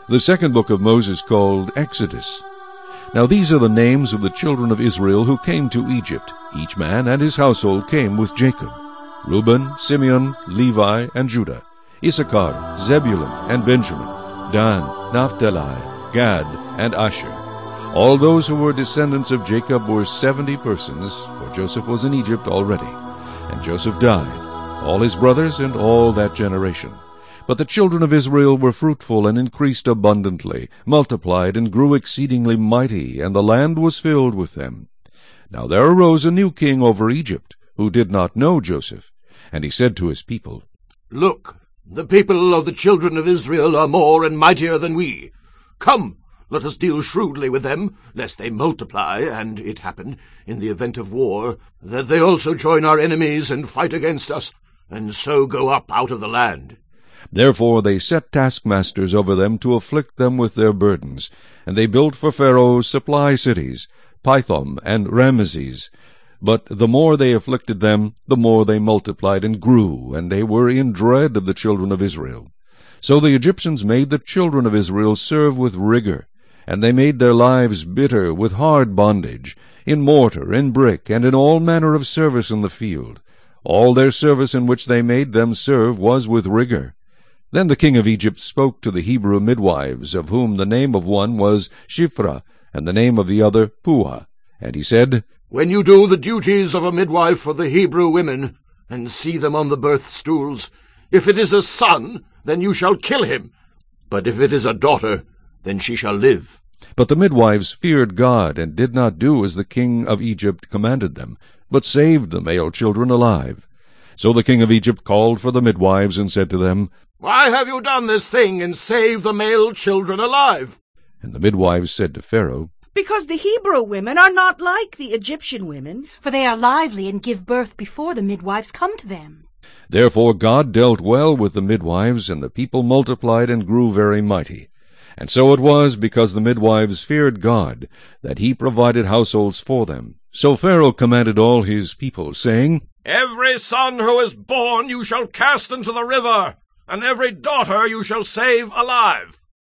The second book of Moses, called Exodus. Now these are the names of the children of Israel who came to Egypt. Each man and his household came with Jacob: Reuben, Simeon, Levi, and Judah, Issachar, Zebulun, and Benjamin, Dan, Naphtali, Gad, and Asher. All those who were descendants of Jacob were 70 persons, for Joseph was in Egypt already. And Joseph died, all his brothers, and all that generation. But the children of Israel were fruitful and increased abundantly, multiplied and grew exceedingly mighty, and the land was filled with them. Now there arose a new king over Egypt, who did not know Joseph. And he said to his people, Look, the people of the children of Israel are more and mightier than we. Come, let us deal shrewdly with them, lest they multiply, and it happen, in the event of war, that they also join our enemies and fight against us, and so go up out of the land. Therefore they set taskmasters over them to afflict them with their burdens. And they built for Pharaoh supply cities, Pithom and Ramesses. But the more they afflicted them, the more they multiplied and grew, and they were in dread of the children of Israel. So the Egyptians made the children of Israel serve with rigor, and they made their lives bitter with hard bondage, in mortar, in brick, and in all manner of service in the field. All their service in which they made them serve was with rigor. Then the king of Egypt spoke to the Hebrew midwives, of whom the name of one was Shiphrah, and the name of the other Puah. And he said, When you do the duties of a midwife for the Hebrew women, and see them on the birth stools, if it is a son, then you shall kill him. But if it is a daughter, then she shall live. But the midwives feared God, and did not do as the king of Egypt commanded them, but saved the male children alive. So the king of Egypt called for the midwives, and said to them, Why have you done this thing, and saved the male children alive? And the midwives said to Pharaoh, Because the Hebrew women are not like the Egyptian women. For they are lively and give birth before the midwives come to them. Therefore God dealt well with the midwives, and the people multiplied and grew very mighty. And so it was, because the midwives feared God, that he provided households for them. So Pharaoh commanded all his people, saying, Every son who is born you shall cast into the river, and every daughter you shall save alive.